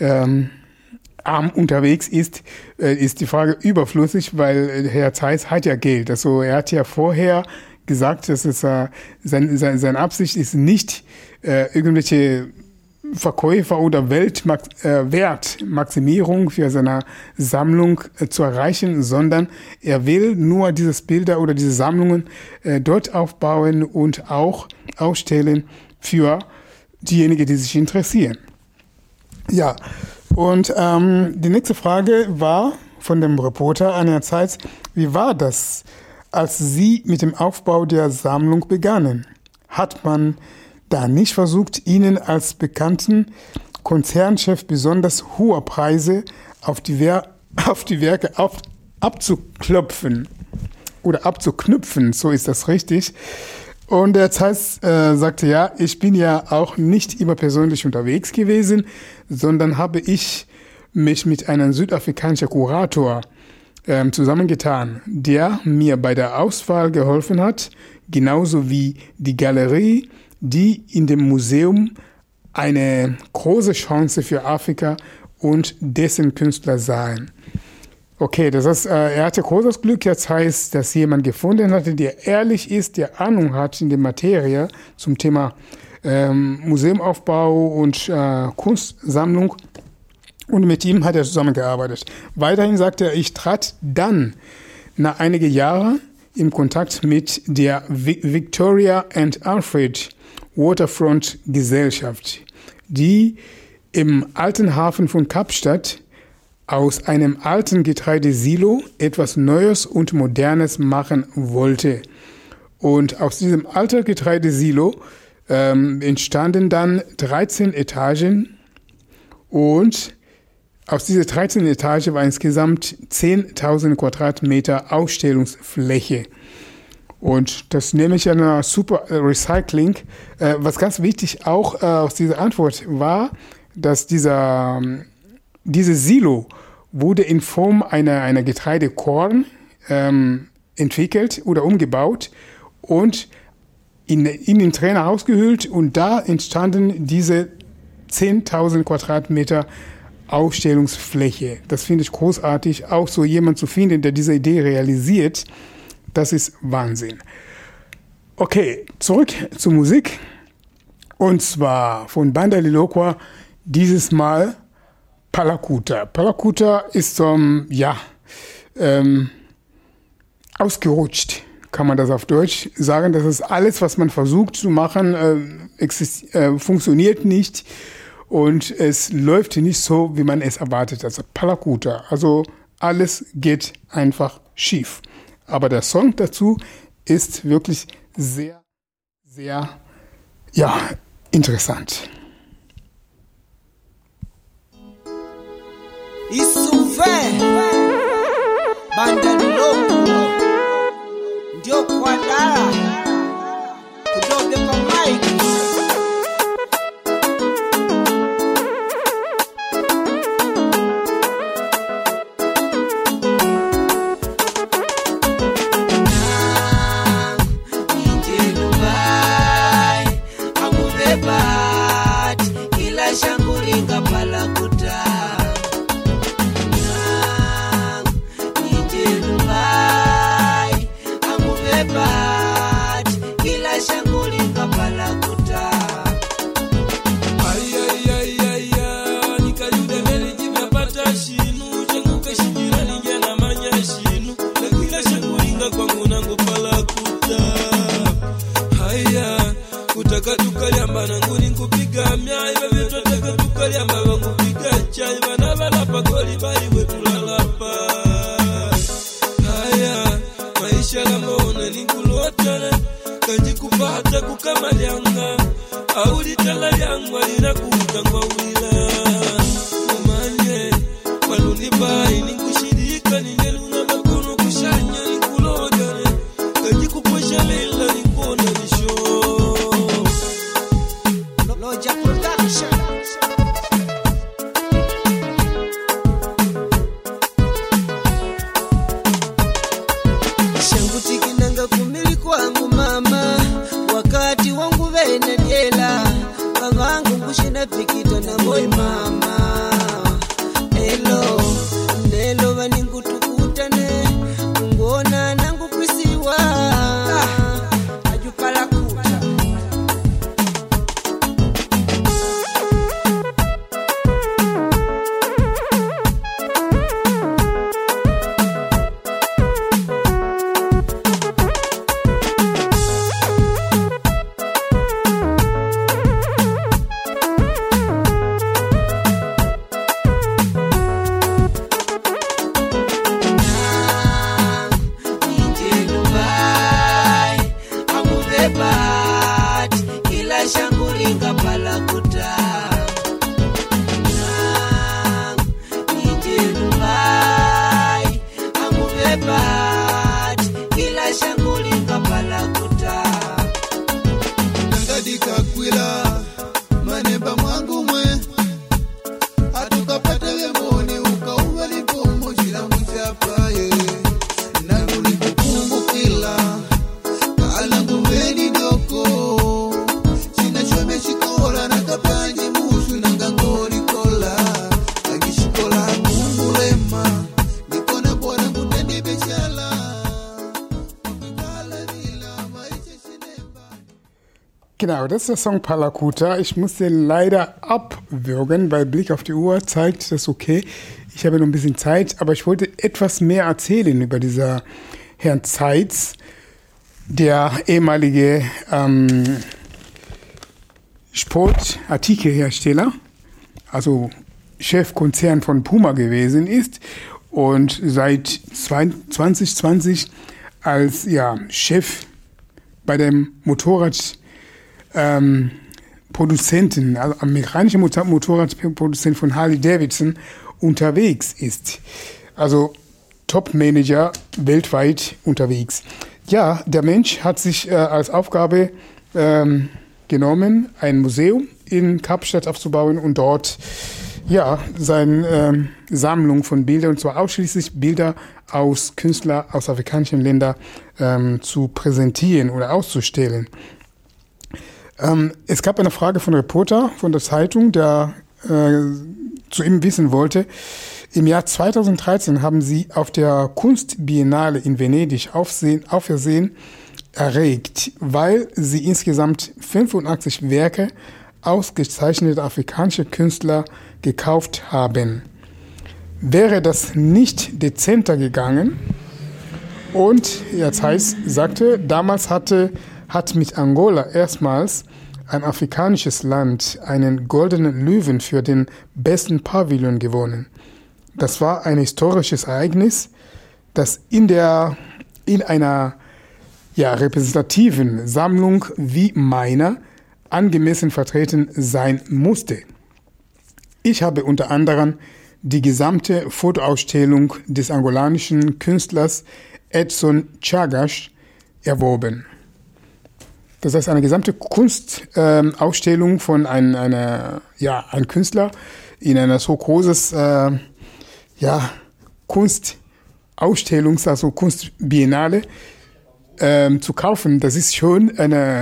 arm unterwegs ist die Frage überflüssig, weil Herr Zeiss hat ja Geld. Also er hat ja vorher gesagt, dass es seine Absicht ist, nicht irgendwelche Verkäufer oder Wertmaximierung für seine Sammlung zu erreichen, sondern er will nur diese Bilder oder diese Sammlungen dort aufbauen und auch ausstellen für diejenigen, die sich interessieren. Ja, und die nächste Frage war von dem Reporter an Herrn Zeiss, wie war das, als Sie mit dem Aufbau der Sammlung begannen? Hat man da nicht versucht, Ihnen als bekannten Konzernchef besonders hohe Preise auf die Werke abzuklopfen oder abzuknüpfen, so ist das richtig. Und der Zeiss sagte, ja, ich bin ja auch nicht immer persönlich unterwegs gewesen, sondern habe ich mich mit einem südafrikanischen Kurator zusammengetan, der mir bei der Auswahl geholfen hat, genauso wie die Galerie, die in dem Museum eine große Chance für Afrika und dessen Künstler sahen. Okay, das heißt, er hatte großes Glück, das heißt, dass jemand gefunden hatte, der ehrlich ist, der Ahnung hat in der Materie zum Thema Museumaufbau und Kunstsammlung. Und mit ihm hat er zusammengearbeitet. Weiterhin sagte er, ich trat dann nach einigen Jahren in Kontakt mit der Victoria and Alfred Waterfront Gesellschaft, die im alten Hafen von Kapstadt aus einem alten Getreidesilo etwas Neues und Modernes machen wollte. Und aus diesem alten Getreidesilo entstanden dann 13 Etagen und aus dieser 13 Etage war insgesamt 10.000 Quadratmeter Ausstellungsfläche. Und das nehme ich an super Recycling. Was ganz wichtig auch aus dieser Antwort war, dass dieses Silo wurde in Form einer Getreidekorn entwickelt oder umgebaut und in den Trainer ausgehöhlt und da entstanden diese 10.000 Quadratmeter Ausstellungsfläche. Das finde ich großartig, auch so jemand zu finden, der diese Idee realisiert. Das ist Wahnsinn. Okay, zurück zur Musik. Und zwar von Banda Liloqua dieses Mal Palakuta. Palakuta ist ausgerutscht, kann man das auf Deutsch sagen. Das ist alles, was man versucht zu machen, funktioniert nicht und es läuft nicht so, wie man es erwartet. Also Palakuta, also alles geht einfach schief. Aber der Song dazu ist wirklich sehr, sehr, interessant. Isuve Banda Liloqua ndio kwa dala kutoke kwa Mike. Genau, das ist der Song Palakuta. Ich muss den leider abwürgen, weil Blick auf die Uhr zeigt, das ist okay. Ich habe noch ein bisschen Zeit, aber ich wollte etwas mehr erzählen über dieser Herrn Zeitz, der ehemalige Sportartikelhersteller, also Chefkonzern von Puma gewesen ist und seit 2020 als Chef bei dem Motorradproduzenten, also amerikanischer Motorradproduzent von Harley Davidson unterwegs ist. Also Top-Manager weltweit unterwegs. Ja, der Mensch hat sich als Aufgabe genommen, ein Museum in Kapstadt aufzubauen und dort seine Sammlung von Bildern, und zwar ausschließlich Bilder aus Künstler aus afrikanischen Ländern zu präsentieren oder auszustellen. Es gab eine Frage von einem Reporter von der Zeitung, der zu ihm wissen wollte, im Jahr 2013 haben sie auf der Kunstbiennale in Venedig auf Versehen erregt, weil sie insgesamt 85 Werke ausgezeichneter afrikanischer Künstler gekauft haben. Wäre das nicht dezenter gegangen? Und jetzt sagte, damals hat mit Angola erstmals ein afrikanisches Land einen goldenen Löwen für den besten Pavillon gewonnen. Das war ein historisches Ereignis, das in einer repräsentativen Sammlung wie meiner angemessen vertreten sein musste. Ich habe unter anderem die gesamte Fotoausstellung des angolanischen Künstlers Edson Chagas erworben. Das heißt, eine gesamte Kunstausstellung von einem Künstler in einer so großes Kunstausstellung, also Kunstbiennale zu kaufen. Das ist schon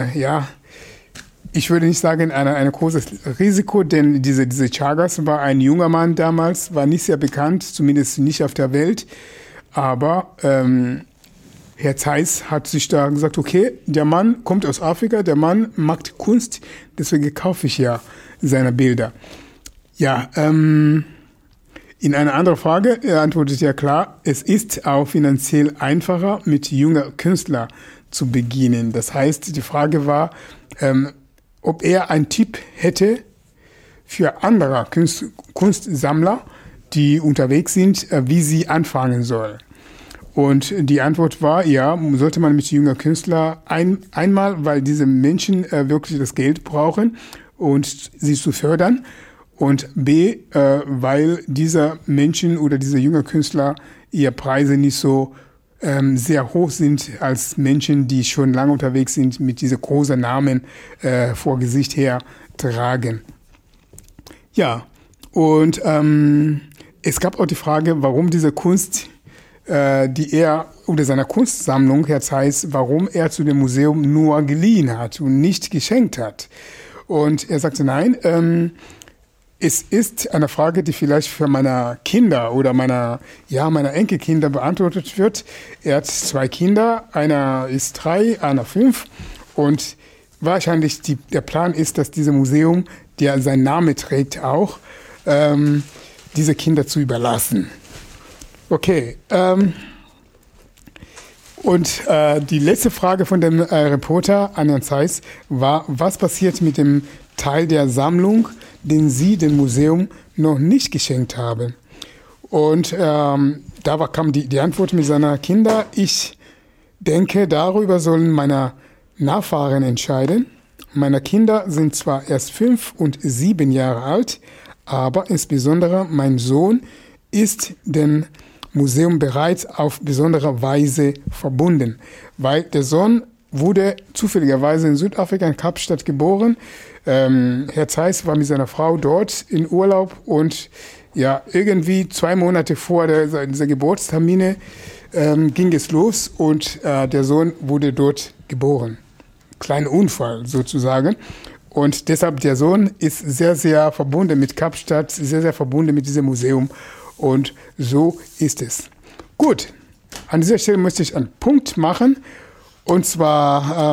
ich würde nicht sagen ein großes Risiko, denn diese Chagas war ein junger Mann damals, war nicht sehr bekannt, zumindest nicht auf der Welt. Aber Herr Zeiss hat sich da gesagt, okay, der Mann kommt aus Afrika, der Mann macht Kunst, deswegen kaufe ich ja seine Bilder. Ja, in einer anderen Frage antwortet ja klar, es ist auch finanziell einfacher, mit junger Künstler zu beginnen. Das heißt, die Frage war, ob er einen Tipp hätte für andere Kunstsammler, die unterwegs sind, wie sie anfangen sollen. Und die Antwort war, ja, sollte man mit jünger Künstler einmal, weil diese Menschen wirklich das Geld brauchen und sie zu fördern, und B, weil diese Menschen oder diese jünger Künstler ihre Preise nicht so sehr hoch sind als Menschen, die schon lange unterwegs sind, mit diesen großen Namen vor Gesicht her tragen. Ja, und es gab auch die Frage, warum diese Kunst, die er oder seiner Kunstsammlung, Herr Zeiss, warum er zu dem Museum nur geliehen hat und nicht geschenkt hat. Und er sagte, nein, es ist eine Frage, die vielleicht für meine Kinder oder meiner Enkelkinder beantwortet wird. Er hat 2 Kinder, einer ist 3, einer 5. Und wahrscheinlich der Plan ist, dass dieses Museum, der seinen Namen trägt, auch diese Kinder zu überlassen. Okay. Und die letzte Frage von dem Reporter an Herrn Zeiss war, was passiert mit dem Teil der Sammlung, den Sie dem Museum noch nicht geschenkt haben? Und kam die Antwort mit seiner Kinder, ich denke, darüber sollen meine Nachfahren entscheiden. Meine Kinder sind zwar erst 5 und 7 Jahre alt, aber insbesondere mein Sohn ist dem Museum bereits auf besondere Weise verbunden, weil der Sohn wurde zufälligerweise in Südafrika, in Kapstadt geboren. Herr Zeiss war mit seiner Frau dort in Urlaub und ja, irgendwie 2 Monate vor dieser Geburtstermine ging es los und der Sohn wurde dort geboren. Kleiner Unfall sozusagen. Und deshalb der Sohn ist sehr, sehr verbunden mit Kapstadt, sehr, sehr verbunden mit diesem Museum. Und so ist es. Gut, an dieser Stelle möchte ich einen Punkt machen. Und zwar,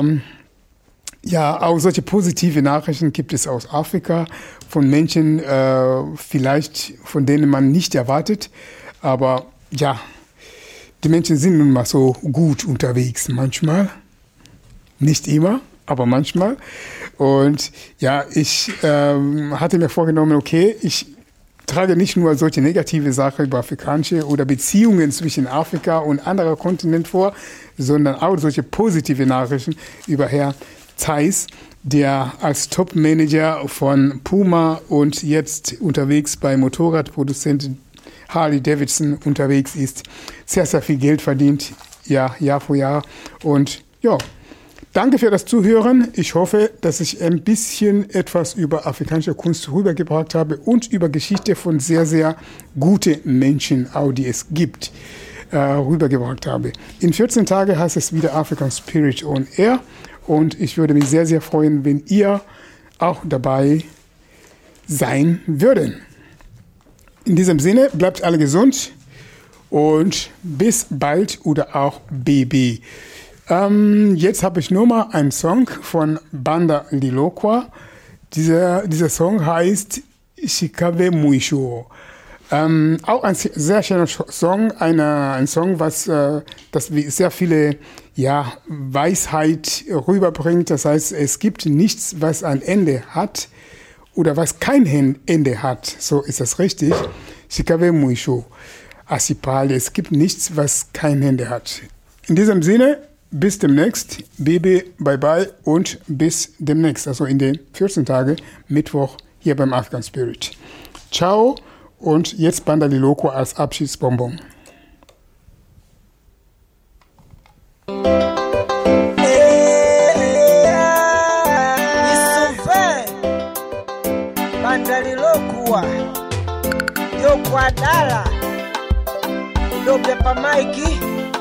auch solche positive Nachrichten gibt es aus Afrika von Menschen, vielleicht von denen man nicht erwartet. Aber ja, die Menschen sind nun mal so gut unterwegs manchmal. Nicht immer, aber manchmal. Und ja, ich hatte mir vorgenommen, okay, ich trage nicht nur solche negative Sachen über afrikanische oder Beziehungen zwischen Afrika und anderen Kontinenten vor, sondern auch solche positive Nachrichten über Herrn Zeiss, der als Top-Manager von Puma und jetzt unterwegs bei Motorradproduzenten Harley Davidson unterwegs ist, sehr, sehr viel Geld verdient, Jahr für Jahr. Und ja, danke für das Zuhören. Ich hoffe, dass ich ein bisschen etwas über afrikanische Kunst rübergebracht habe und über Geschichte von sehr, sehr guten Menschen, auch die es gibt, rübergebracht habe. In 14 Tagen heißt es wieder African Spirit on Air und ich würde mich sehr, sehr freuen, wenn ihr auch dabei sein würden. In diesem Sinne, bleibt alle gesund und bis bald oder auch BB. Jetzt habe ich nur mal einen Song von Banda Liloqua. Dieser Song heißt Shikabe Muisho. Auch ein sehr schöner Song, ein Song, das sehr viele Weisheit rüberbringt. Das heißt, es gibt nichts, was ein Ende hat oder was kein Ende hat. So ist das richtig. Shikabe Muisho. Asipal, es gibt nichts, was kein Ende hat. In diesem Sinne, bis demnächst. Baby, bye bye und bis demnächst. Also in den 14 Tagen, Mittwoch hier beim African Spirit. Ciao. Und jetzt Banda Liloqua als Abschiedsbonbon. Banda Liloqua yo kwa dala dobe pa maiki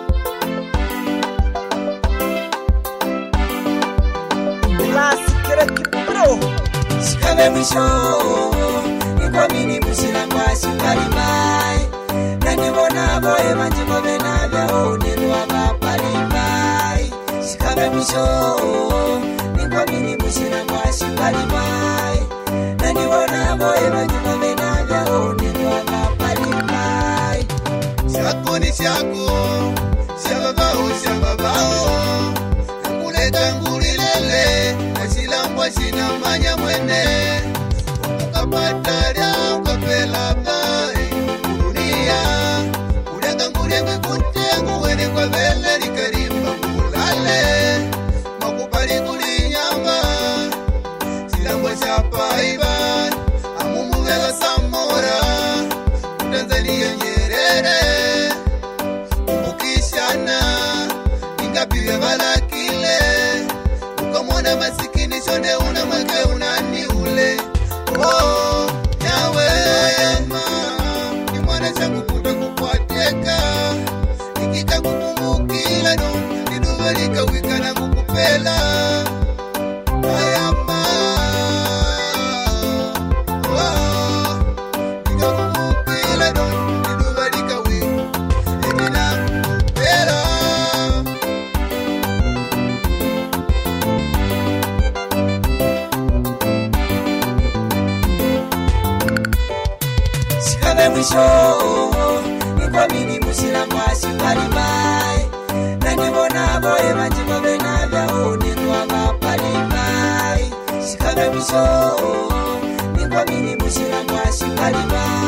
lasi kere kipro shikabe mwisho Kwamini musila kwa shikari mai Nani wana boe manjimo bena vya honi Nwama pali mai Shikabe mwisho Kwamini musila kwa shikari mai Nani wana boe manjimo bena vya honi Nwama pali mai Shako ni shako Shababao Kuleta ngulilele Nashilambwa shinamanya mwene Ukapataria ukapela bai Dunia Uleka ngulengwe kuntengu Wene kwa vele likarimba kulale Makupali kulinyama Silambwa shapaiba Amumuvela Samora Tanzania Nyerere Ukishana Ingapiwe balakile Ukamwana masikini shonde unamweke unani ule Oh, yawe ni mwana changu kuta kukwateka Nikika kukumbukila no Niduvalika wika na kukupela Ayama Oh, nikika kukumbukila no Niduvalika wika Edina kukupela Shikabe mwisho Nikwamini musila kwa shikari mai Nani wana boe manjimo bena vya honi Nwama pali mai Shikabe mwisho Nikwamini musila kwa shikari mai